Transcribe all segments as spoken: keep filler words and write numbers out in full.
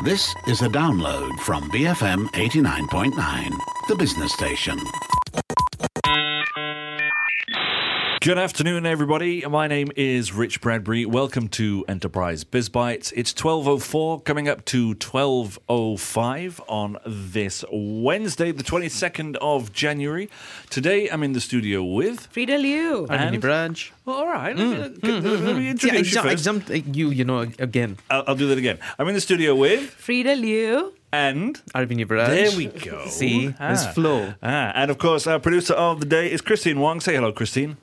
This is a download from B F M eighty-nine point nine, the business station. Good afternoon, everybody. My name is Rich Bradbury. Welcome to Enterprise Biz Bites. It's twelve oh four, coming up to twelve oh five on this Wednesday, the twenty-second of January. Today, I'm in the studio with Frida Liu. I'm Raj. Well, all right. Let me, mm, mm, mm, let me introduce yeah, I, you ju- I first. jumped uh, you, you know, again. I'll, I'll do that again. I'm in the studio with Frida Liu. and Arvind Yuvraj. there we go. See, Ah. there's flow. Ah, and of course, our producer of the day is Christine Wong. Say hello, Christine.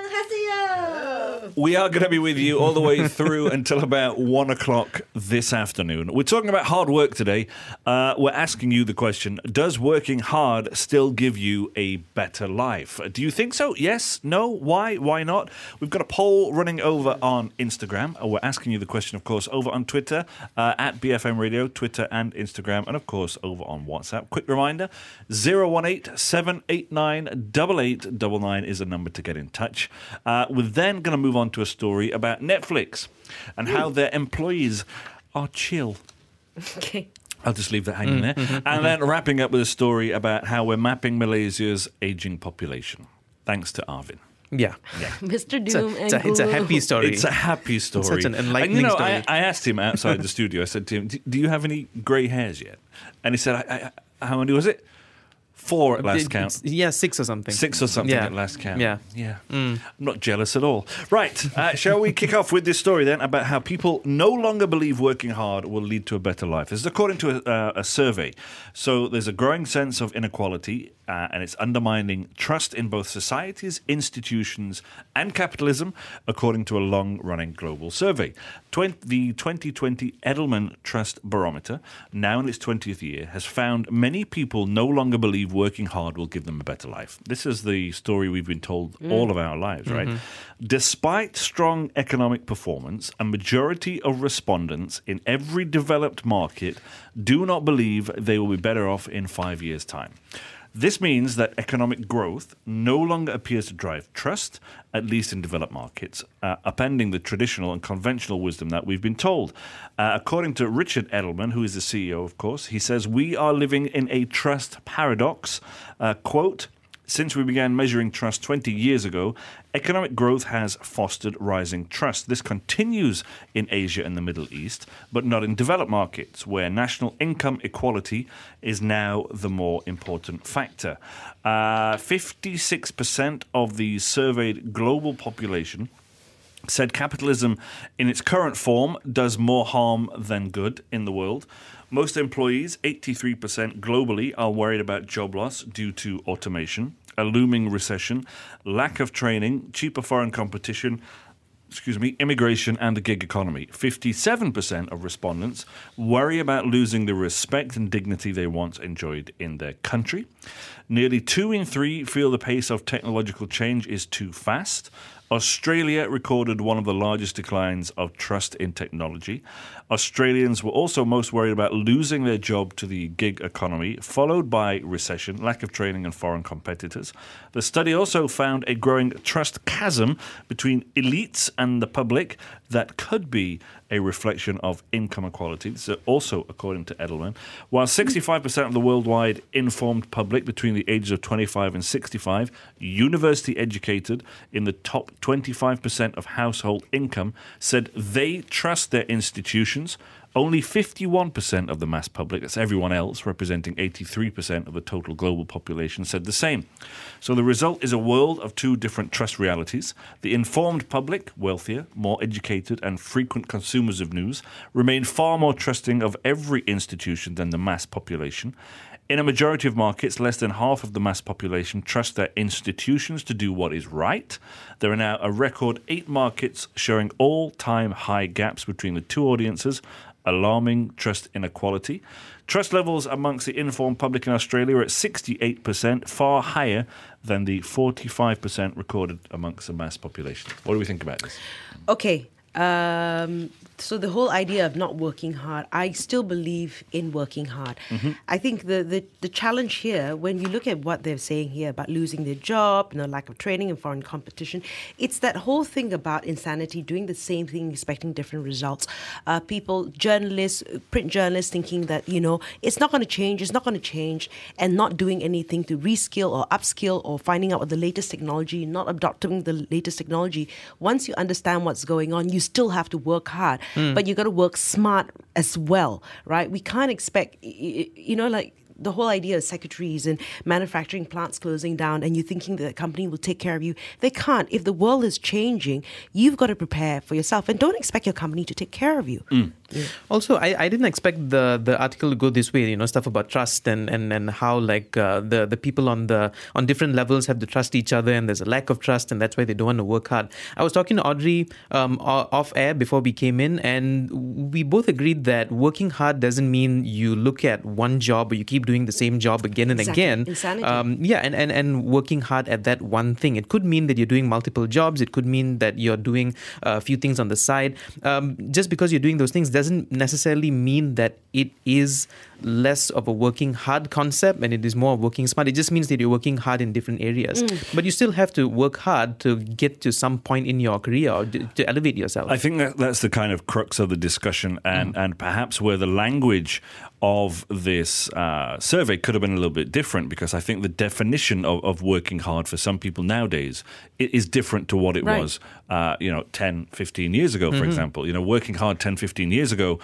We are going to be with you all the way through until about one o'clock this afternoon. We're talking about hard work today. Uh, we're asking you the question, does working hard still give you a better life? Do you think so? Yes? No? Why? Why not? We've got a poll running over on Instagram. Uh, We're asking you the question, of course, over on Twitter, uh, at B F M Radio, Twitter and Instagram, and of course over on WhatsApp. Quick reminder, zero one eight seven eight nine eight eight nine nine is a number to get in touch. Uh, we're then going to move on to a story about Netflix and how their employees are chill. Okay. I'll just leave that hanging there. And then wrapping up with a story about how we're mapping Malaysia's aging population. Thanks to Arvin. Yeah. Mister It's a, Doom it's, and a, it's a Guru. happy story. It's a happy story. such an enlightening and, you know, story. I, I asked him outside the studio, I said to him, do, do you have any grey hairs yet? And he said, I, I, how many was it? Four at last It- count. it's- Yeah, six or something. Six or something Yeah. at last count. Yeah. Yeah. I'm not jealous at all. Right. Uh, shall we kick off with this story then about how people no longer believe working hard will lead to a better life? This is according to a, uh, a survey. So there's a growing sense of inequality uh, and it's undermining trust in both societies, institutions and capitalism, according to a long-running global survey. Twen- the twenty twenty Edelman Trust Barometer, now in its twentieth year, has found many people no longer believe working hard will give them a better life. This is the story we've been told all of our lives, right? Despite strong economic performance, a majority of respondents in every developed market do not believe they will be better off in five years' time. This means that economic growth no longer appears to drive trust, at least in developed markets, uh, upending the traditional and conventional wisdom that we've been told. Uh, according to Richard Edelman, who is the C E O, of course, he says, we are living in a trust paradox. Uh, quote, since we began measuring trust twenty years ago, economic growth has fostered rising trust. This continues in Asia and the Middle East, but not in developed markets, where national income equality is now the more important factor. Uh, fifty-six percent of the surveyed global population said capitalism in its current form does more harm than good in the world. Most employees, eighty-three percent globally, are worried about job loss due to automation, a looming recession, lack of training, cheaper foreign competition, excuse me, immigration and the gig economy. fifty-seven percent of respondents worry about losing the respect and dignity they once enjoyed in their country. Nearly two in three feel the pace of technological change is too fast. Australia recorded one of the largest declines of trust in technology. Australians were also most worried about losing their job to the gig economy, followed by recession, lack of training and foreign competitors. The study also found a growing trust chasm between elites and the public that could be a reflection of income equality. This is also according to Edelman. While sixty-five percent of the worldwide informed public between the ages of twenty-five and sixty-five, university educated in the top twenty-five percent of household income, said they trust their institutions, only fifty-one percent of the mass public, that's everyone else, representing eighty-three percent of the total global population, said the same. So the result is a world of two different trust realities. The informed public, wealthier, more educated, and frequent consumers of news, remain far more trusting of every institution than the mass population. In a majority of markets, less than half of the mass population trust their institutions to do what is right. There are now a record eight markets showing all-time high gaps between the two audiences, alarming trust inequality. Trust levels amongst the informed public in Australia are at sixty-eight percent, far higher than the forty-five percent recorded amongst the mass population. What do we think about this? Okay. Um, so the whole idea of not working hard, I still believe in working hard. Mm-hmm. I think the, the, the challenge here, when you look at what they're saying here about losing their job, you know, lack of training and foreign competition, it's that whole thing about insanity, doing the same thing, expecting different results. Uh, people, journalists, print journalists thinking that, you know, it's not going to change, it's not going to change, and not doing anything to reskill or upskill or finding out what the latest technology, not adopting the latest technology. Once you understand what's going on, you still have to work hard. Mm. But you got to work smart as well, right? We can't expect, you know, like the whole idea of secretaries and manufacturing plants closing down and you thinking that the company will take care of you. They can't. If the world is changing, you've got to prepare for yourself and don't expect your company to take care of you. Mm. Yeah. Also, I, I didn't expect the, the article to go this way, you know, stuff about trust and, and, and how like uh, the, the people on the on different levels have to trust each other and there's a lack of trust and that's why they don't want to work hard. I was talking to Audrey um, off air before we came in and we both agreed that working hard doesn't mean you look at one job or you keep doing the same job again and Exactly. again. Insanity. Um, yeah, and, and, and working hard at that one thing. It could mean that you're doing multiple jobs. It could mean that you're doing a few things on the side. Um, just because you're doing those things doesn't necessarily mean that it is less of a working hard concept and it is more working smart. It just means that you're working hard in different areas. Mm. But you still have to work hard to get to some point in your career or to, to elevate yourself. I think that that's the kind of crux of the discussion and, mm. and perhaps where the language of this uh, survey could have been a little bit different because I think the definition of, of working hard for some people nowadays it is different to what it right. was uh, you know, ten, fifteen years ago, for mm-hmm. example. You know, working hard ten, fifteen years ago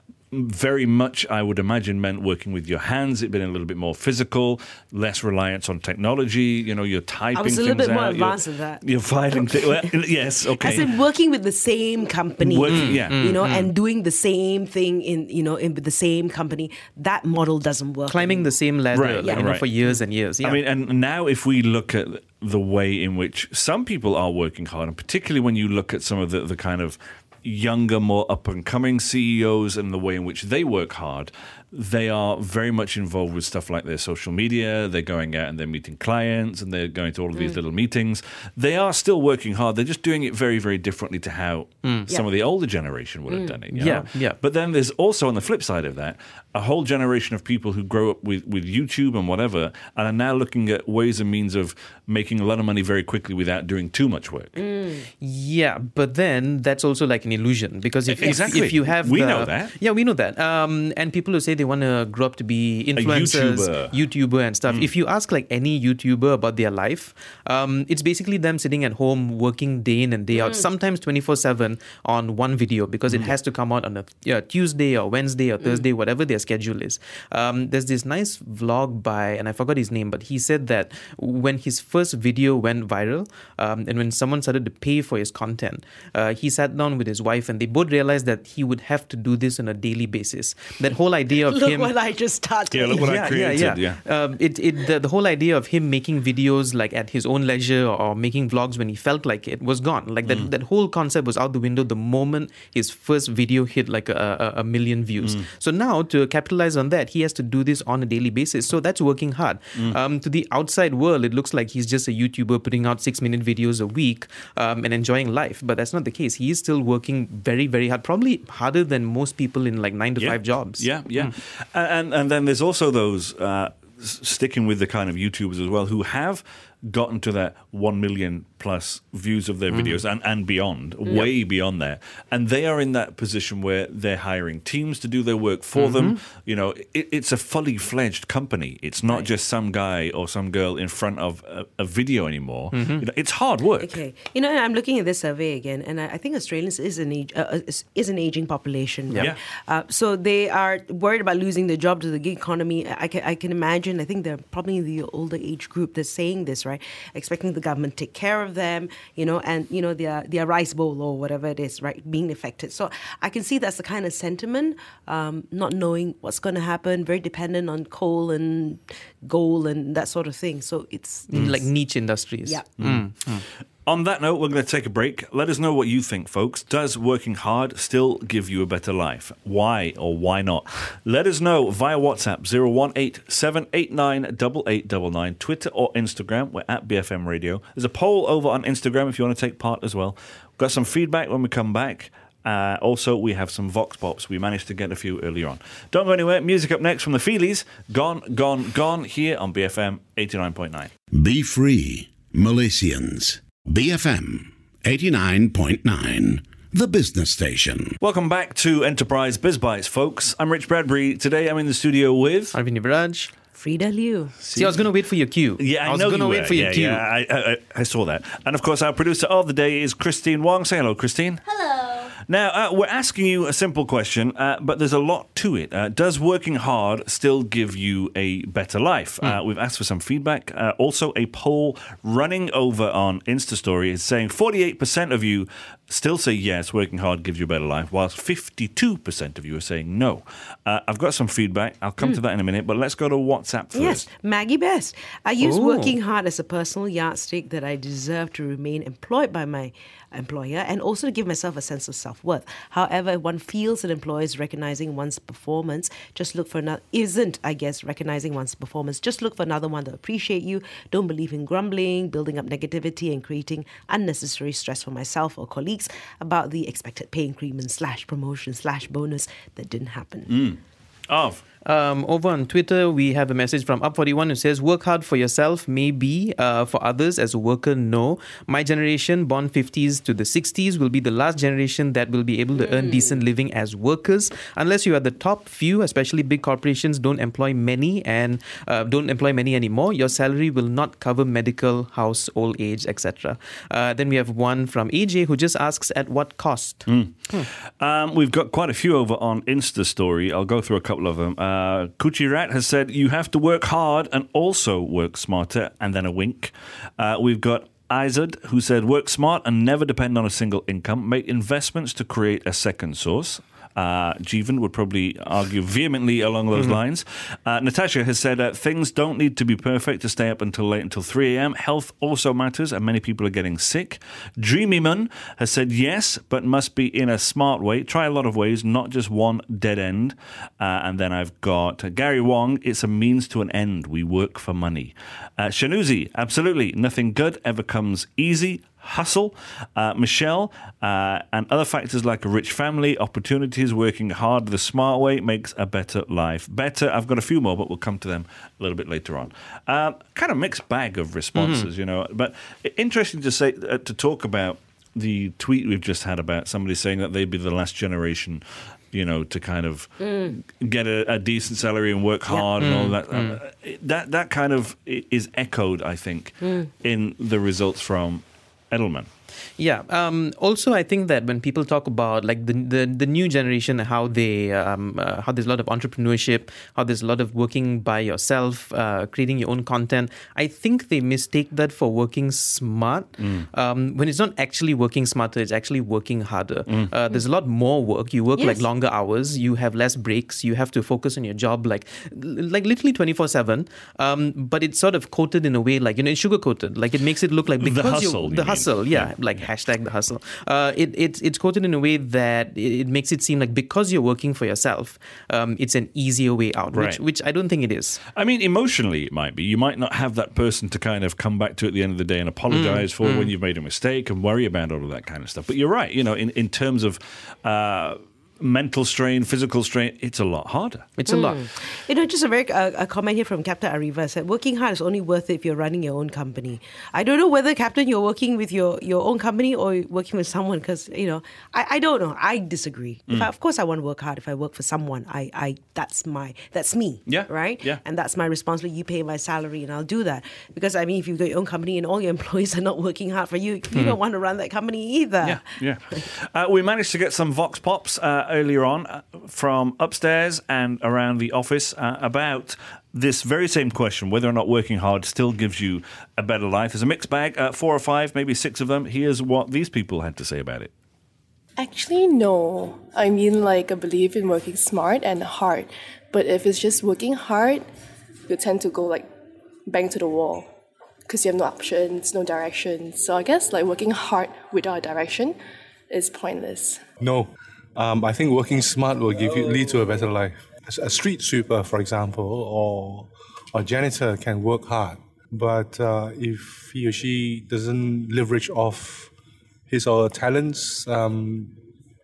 very much, I would imagine, meant working with your hands. It'd been a little bit more physical, less reliance on technology. You know, you're typing things out. I was a little bit more out, advanced than that. You're filing things. Well, yes, okay. As in working with the same company, working, yeah. you know, mm. and doing the same thing in, you know, in the same company. That model doesn't work. Climbing the same ladder, right, like, yeah. you know, right. for years and years. Yeah. I mean, and now if we look at the way in which some people are working hard, and particularly when you look at some of the, the kind of younger, more up-and-coming C E Os and the way in which they work hard, they are very much involved with stuff like their social media. They're going out and they're meeting clients and they're going to all of these mm. little meetings. They are still working hard. They're just doing it very, very differently to how mm. some yeah. of the older generation would have mm. done it. You know? Yeah, yeah. But then there's also, on the flip side of that, a whole generation of people who grow up with, with YouTube and whatever and are now looking at ways and means of making a lot of money very quickly without doing too much work. Mm. Yeah, but then that's also like an illusion because if, exactly. if, if you have... We the, know that. Yeah, we know that. Um, and people who say they want to grow up to be influencers, YouTuber. YouTuber and stuff. Mm. If you ask like any YouTuber about their life, um, it's basically them sitting at home working day in and day out, mm. sometimes twenty-four seven on one video because mm. it has to come out on a yeah, Tuesday or Wednesday or Thursday, mm. whatever their schedule is. Um, there's this nice vlog by, and I forgot his name, but he said that when his first video went viral um, and when someone started to pay for his content, uh, he sat down with his wife and they both realized that he would have to do this on a daily basis. That whole idea of look him... what I just started. Yeah, look what yeah, I created. Yeah, yeah. yeah. Um, it, it, the, the whole idea of him making videos like at his own leisure or, or making vlogs when he felt like it was gone. Like that, mm. that whole concept was out the window the moment his first video hit like a, a, a million views. Mm. So now to capitalize on that, he has to do this on a daily basis. So that's working hard. Mm. Um, to the outside world, it looks like he's just a YouTuber putting out six minute videos a week um, and enjoying life. But that's not the case. He is still working very, very hard, probably harder than most people in like nine to yeah. five jobs. Yeah, yeah. Mm. And, and then there's also those, uh, sticking with the kind of YouTubers as well, who have gotten to that one million plus views of their mm. videos and, and beyond, yep. way beyond that. And they are in that position where they're hiring teams to do their work for mm-hmm. them. You know, it, it's a fully fledged company. It's not right. just some guy or some girl in front of a, a video anymore. Mm-hmm. You know, it's hard work. Okay. You know, I'm looking at this survey again, and I, I think Australians is an age, uh, is, is an aging population. Right? Yeah. Uh, so they are worried about losing their job to the gig economy. I can, I can imagine, I think they're probably the older age group that's saying this, right? Expecting the government to take care of them, you know, and, you know, their, their rice bowl or whatever it is, right, being affected. So I can see that's the kind of sentiment, um, not knowing what's going to happen, very dependent on coal and gold and that sort of thing. So it's... Mm. Like niche industries. Yeah. Mm. Mm. On that note, we're going to take a break. Let us know what you think, folks. Does working hard still give you a better life? Why or why not? Let us know via WhatsApp, zero one eight seven eight nine eight eight nine nine, Twitter or Instagram. We're at B F M Radio. There's a poll over on Instagram if you want to take part as well. We've got some feedback when we come back. Uh, also, we have some Vox Pops. We managed to get a few earlier on. Don't go anywhere. Music up next from the Feelies. Gone, Gone, Gone here on B F M eighty-nine point nine. Be free, Malaysians. B F M eighty-nine point nine. The business station. Welcome back to Enterprise Biz Bites, folks. I'm Rich Bradbury. Today I'm in the studio with... Arvind Nivaraj. Frida Liu. See, I was going to wait for your cue. Yeah, I, I was know going to you wait were. for your yeah, cue. Yeah, I, I, I saw that. And of course, our producer of the day is Christine Wong. Say hello, Christine. Hello. Now, uh, we're asking you a simple question, uh, but there's a lot to it. Uh, does working hard still give you a better life? Mm. Uh, we've asked for some feedback. Uh, also, a poll running over on Instastory is saying forty-eight percent of you still say yes, working hard gives you a better life, whilst fifty-two percent of you are saying no. Uh, I've got some feedback. I'll come mm. to that in a minute, but let's go to WhatsApp first. Yes, Maggie Best. I use Ooh. working hard as a personal yardstick that I deserve to remain employed by my employer and also to give myself a sense of self-worth. However, if one feels an employer is recognizing one's performance, just look for another, isn't, I guess, recognizing one's performance, just look for another one to appreciate you. Don't believe in grumbling, building up negativity and creating unnecessary stress for myself or colleagues about the expected pay increment slash promotion slash bonus that didn't happen. Mm. Of. Um, over on Twitter, we have a message from Up forty-one who says, work hard for yourself, maybe. Uh, for others, as a worker, no. My generation, born fifties to the sixties, will be the last generation that will be able to mm. earn decent living as workers. Unless you are the top few, especially big corporations don't employ many and uh, don't employ many anymore, your salary will not cover medical, house, old age, et cetera. Uh, then we have one from A J who just asks, at what cost? Mm. Hmm. Um, we've got quite a few over on Insta Story. I'll go through a couple of them. Uh, Uh, Kuchi Rat has said, you have to work hard and also work smarter, and then a wink. Uh, we've got Izard, who said, work smart and never depend on a single income. Make investments to create a second source. Uh, Jeevan would probably argue vehemently along those mm-hmm. lines. Uh, Natasha has said uh, things don't need to be perfect to stay up until late, until three a.m. Health also matters, and many people are getting sick. Dreamyman has said yes, but must be in a smart way. Try a lot of ways, not just one dead end. Uh, and then I've got uh, Gary Wong. It's a means to an end. We work for money. Uh, Shanuzi, absolutely. Nothing good ever comes easy. Hustle, uh, Michelle, uh, and other factors like a rich family, opportunities, working hard the smart way makes a better life. Better, I've got a few more, but we'll come to them a little bit later on. Uh, kind of mixed bag of responses, mm-hmm. you know, but interesting to say, uh, to talk about the tweet we've just had about somebody saying that they'd be the last generation, you know, to kind of mm. get a, a decent salary and work hard yeah. and mm. all that. Mm. Uh, that. That kind of is echoed, I think, mm. in the results from Edelman. Yeah. Um, also, I think that when people talk about like the the, the new generation, how they um, uh, how there's a lot of entrepreneurship, how there's a lot of working by yourself, uh, creating your own content. I think they mistake that for working smart. Mm. Um, when it's not actually working smarter, it's actually working harder. Mm. Uh, there's a lot more work. You work yes. like longer hours. You have less breaks. You have to focus on your job like like literally twenty-four seven. Um, but it's sort of coated in a way like, you know, it's sugar coated. Like it makes it look like because the hustle, you you the mean. hustle, yeah. yeah. Like hashtag the hustle. Uh, it, it, it's quoted in a way that it, it makes it seem like because you're working for yourself, um, it's an easier way out, right. which, which I don't think it is. I mean, emotionally it might be. You might not have that person to kind of come back to at the end of the day and apologize mm, for mm. when you've made a mistake and worry about all of that kind of stuff. But you're right, you know, in, in terms of uh, mental strain, physical strain, it's a lot harder. It's a mm. lot. You know, just a very uh, a comment here from Captain Arriva said, working hard is only worth it if you're running your own company. I don't know whether, Captain, you're working with your, your own company or working with someone because, you know, I, I don't know. I disagree. Mm. If I, of course, I want to work hard. If I work for someone, I, I that's my, that's me. Yeah. Right? Yeah. And that's my responsibility. You pay my salary and I'll do that. Because, I mean, if you've got your own company and all your employees are not working hard for you, you mm. don't want to run that company either. Yeah, yeah. uh, we managed to get some Vox Pops uh, earlier on uh, from upstairs and around the office uh, about this very same question, whether or not working hard still gives you a better life. There's a mixed bag, uh, four or five, maybe six of them. Here's what these people had to say about it. Actually, no. I mean, like, I believe in working smart and hard. But if it's just working hard, you tend to go, like, bang to the wall because you have no options, no direction. So I guess, like, working hard without direction is pointless. No. Um, I think working smart will give you lead to a better life. A street sweeper, for example, or a janitor can work hard. But uh, if he or she doesn't leverage off his or her talents, um,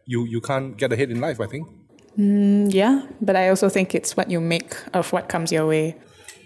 you, you can't get ahead in life, I think. Mm, yeah, but I also think it's what you make of what comes your way.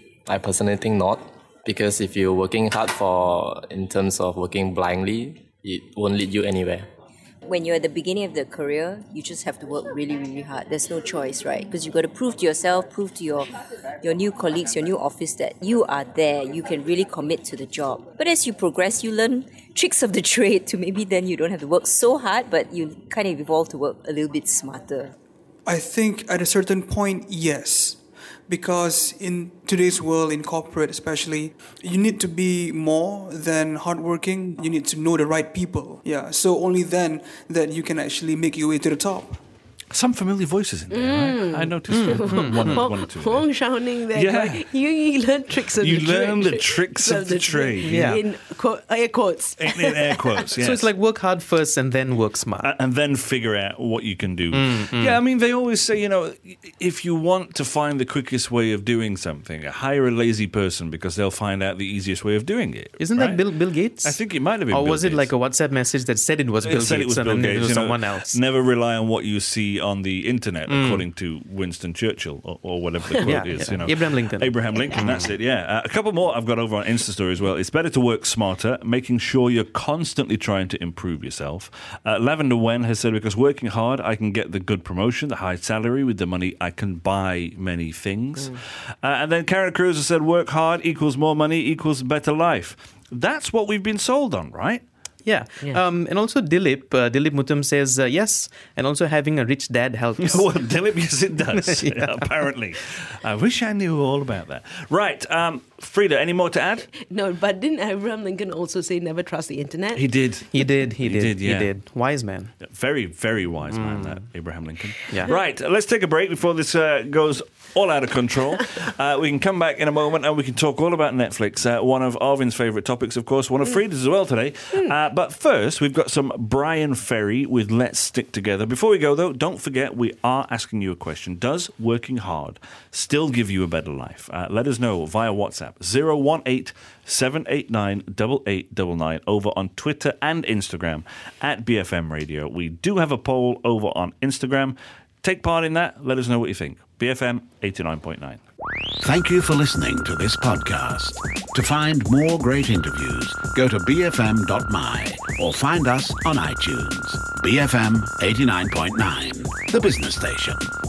I personally think not, because if you're working hard for, in terms of working blindly, it won't lead you anywhere. When you're at the beginning of the career, you just have to work really, really hard. There's no choice, right? Because you've got to prove to yourself, prove to your your new colleagues, your new office that you are there. You can really commit to the job. But as you progress, you learn tricks of the trade to maybe then you don't have to work so hard, but you kind of evolve to work a little bit smarter. I think at a certain point, yes. Because in today's world, in corporate especially, you need to be more than hardworking. You need to know the right people. Yeah, so only then that you can actually make your way to the top. Some familiar voices in there, Mm. right? I noticed mm. Mm. One, one or two. Wong Xiaoning there. Yeah. Going, you, you learn tricks of You the learn trade. the tricks of the trade. Yeah. In quote, air quotes. In, in air quotes, yes. So it's like work hard first and then work smart. A- and then figure out what you can do. Mm, mm. Yeah, I mean, they always say, you know, if you want to find the quickest way of doing something, hire a lazy person because they'll find out the easiest way of doing it. Isn't right? that Bill Bill Gates? I think it might have been Or Bill was it Gates. like a WhatsApp message that said it was It Bill said Gates it was and Bill then Gates, it was you know, someone else? Never rely on what you see on the internet, Mm. according to Winston Churchill, or, or whatever the quote Yeah, is. yeah. You know, Abraham Lincoln. Abraham Lincoln. That's it. Yeah, uh, a couple more I've got over on Insta Story as well. It's better to work smarter, making sure you're constantly trying to improve yourself. Uh, Lavender Wen has said, because working hard, I can get the good promotion, the high salary. With the money, I can buy many things. Mm. Uh, and then Karen Cruz has said, work hard equals more money equals better life. That's what we've been sold on, right? Yeah. Yeah. Um, and also Dilip, uh, Dilip Mutum says uh, yes, and also having a rich dad helps. Well, Dilip, yes, it does, Yeah. apparently. I wish I knew all about that. Right, um, Frida, any more to add? No, but didn't Abraham Lincoln also say never trust the internet? He did. He did, he, He did, did, yeah. he did. Wise man. Very, very wise man, that Abraham Lincoln. Yeah. Right, let's take a break before this uh, goes all out of control. uh, we can come back in a moment and we can talk all about Netflix. Uh, one of Arvin's favourite topics, of course, one of Frida's as well today. Uh, but first, we've got some Brian Ferry with Let's Stick Together. Before we go, though, don't forget we are asking you a question. Does working hard still give you a better life? Uh, let us know via WhatsApp, zero one eight seven eight nine eight eight nine nine, over on Twitter and Instagram at B F M Radio. We do have a poll over on Instagram. Take part in that. Let us know what you think. B F M eighty-nine point nine. Thank you for listening to this podcast. To find more great interviews, go to b f m dot m y or find us on iTunes. B F M eighty-nine point nine, the business station.